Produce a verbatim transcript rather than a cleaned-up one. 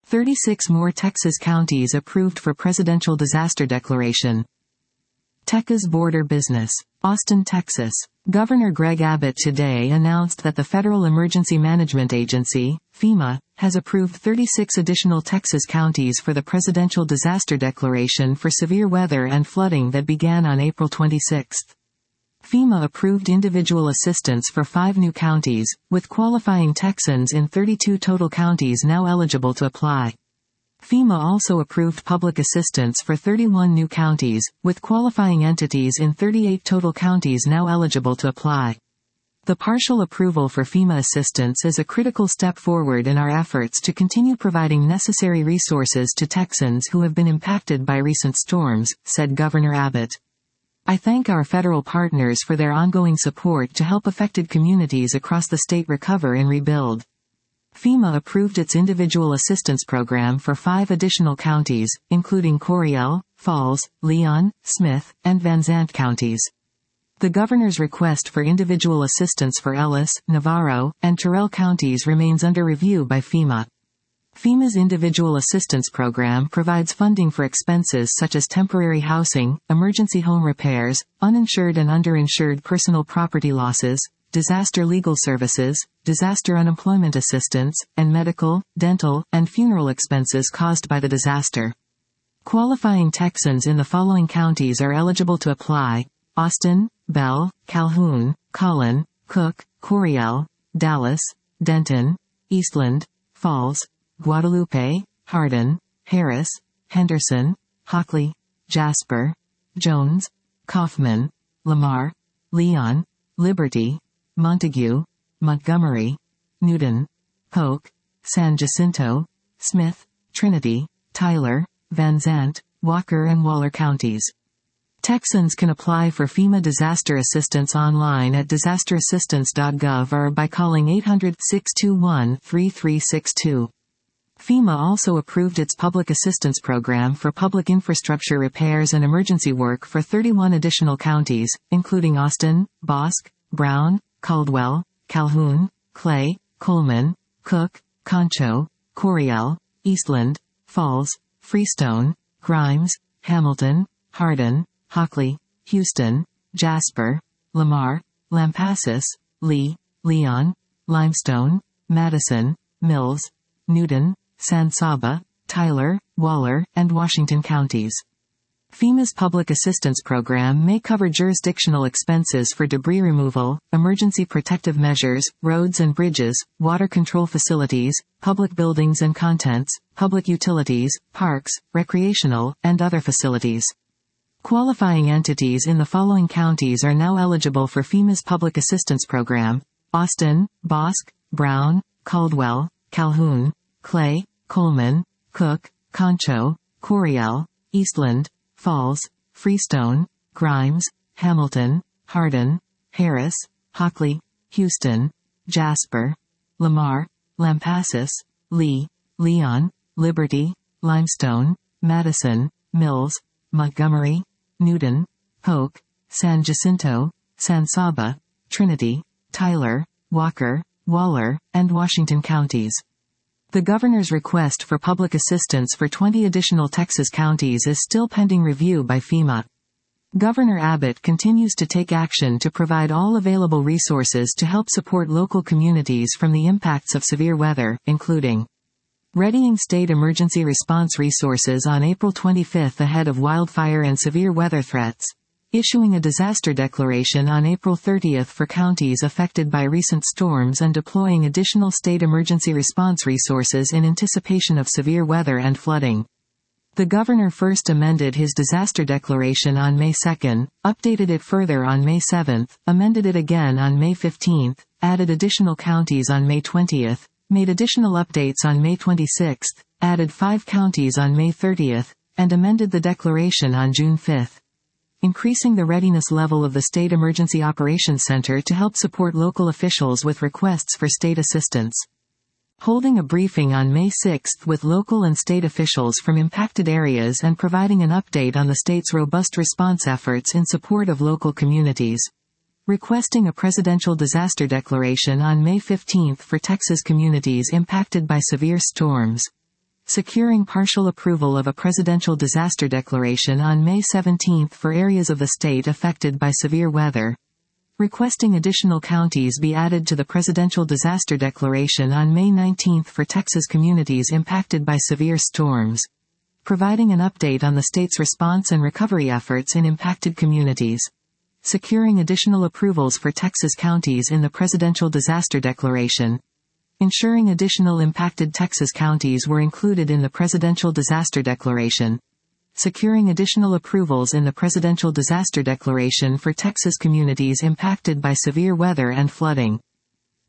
thirty-six more Texas counties approved for presidential disaster declaration. Texas border business. Austin, Texas. Governor Greg Abbott today announced that the Federal Emergency Management Agency, FEMA, has approved thirty-six additional Texas counties for the presidential disaster declaration for severe weather and flooding that began on April twenty-sixth. FEMA approved individual assistance for five new counties, with qualifying Texans in thirty-two total counties now eligible to apply. FEMA also approved public assistance for thirty-one new counties, with qualifying entities in thirty-eight total counties now eligible to apply. The partial approval for FEMA assistance is a critical step forward in our efforts to continue providing necessary resources to Texans who have been impacted by recent storms, said Governor Abbott. I thank our federal partners for their ongoing support to help affected communities across the state recover and rebuild. FEMA approved its individual assistance program for five additional counties, including Coryell, Falls, Leon, Smith, and Van Zandt counties. The governor's request for individual assistance for Ellis, Navarro, and Terrell counties remains under review by FEMA. FEMA's individual assistance program provides funding for expenses such as temporary housing, emergency home repairs, uninsured and underinsured personal property losses, disaster legal services, disaster unemployment assistance, and medical, dental, and funeral expenses caused by the disaster. Qualifying Texans in the following counties are eligible to apply: Austin, Bell, Calhoun, Collin, Cook, Coryell, Dallas, Denton, Eastland, Falls, Guadalupe, Hardin, Harris, Henderson, Hockley, Jasper, Jones, Kaufman, Lamar, Leon, Liberty, Montague, Montgomery, Newton, Polk, San Jacinto, Smith, Trinity, Tyler, Van Zandt, Walker and Waller counties. Texans can apply for FEMA disaster assistance online at disaster assistance dot gov or by calling eight hundred, six two one, three three six two. FEMA also approved its public assistance program for public infrastructure repairs and emergency work for thirty-one additional counties, including Austin, Bosque, Brown, Caldwell, Calhoun, Clay, Coleman, Cook, Concho, Coryell, Eastland, Falls, Freestone, Grimes, Hamilton, Hardin, Hockley, Houston, Jasper, Lamar, Lampasas, Lee, Leon, Limestone, Madison, Mills, Newton, San Saba, Tyler, Waller, and Washington counties. FEMA's public assistance program may cover jurisdictional expenses for debris removal, emergency protective measures, roads and bridges, water control facilities, public buildings and contents, public utilities, parks, recreational, and other facilities. Qualifying entities in the following counties are now eligible for FEMA's public assistance program: Austin, Bosque, Brown, Caldwell, Calhoun, Clay, Coleman, Cook, Concho, Coryell, Eastland, Falls, Freestone, Grimes, Hamilton, Hardin, Harris, Hockley, Houston, Jasper, Lamar, Lampasas, Lee, Leon, Liberty, Limestone, Madison, Mills, Montgomery, Newton, Polk, San Jacinto, San Saba, Trinity, Tyler, Walker, Waller, and Washington counties. The governor's request for public assistance for twenty additional Texas counties is still pending review by FEMA. Governor Abbott continues to take action to provide all available resources to help support local communities from the impacts of severe weather, including readying state emergency response resources on April twenty-fifth ahead of wildfire and severe weather threats, issuing a disaster declaration on April thirtieth for counties affected by recent storms and deploying additional state emergency response resources in anticipation of severe weather and flooding. The governor first amended his disaster declaration on May second, updated it further on May seventh, amended it again on May fifteenth, added additional counties on May twentieth, made additional updates on May twenty-sixth, added five counties on May thirtieth, and amended the declaration on June fifth. Increasing the readiness level of the State Emergency Operations Center to help support local officials with requests for state assistance. Holding a briefing on May sixth with local and state officials from impacted areas and providing an update on the state's robust response efforts in support of local communities. Requesting a presidential disaster declaration on May fifteenth for Texas communities impacted by severe storms. Securing partial approval of a presidential disaster declaration on May seventeenth for areas of the state affected by severe weather. Requesting additional counties be added to the presidential disaster declaration on May nineteenth for Texas communities impacted by severe storms. Providing an update on the state's response and recovery efforts in impacted communities. Securing additional approvals for Texas counties in the presidential disaster declaration. Ensuring additional impacted Texas counties were included in the presidential disaster declaration. Securing additional approvals in the presidential disaster declaration for Texas communities impacted by severe weather and flooding.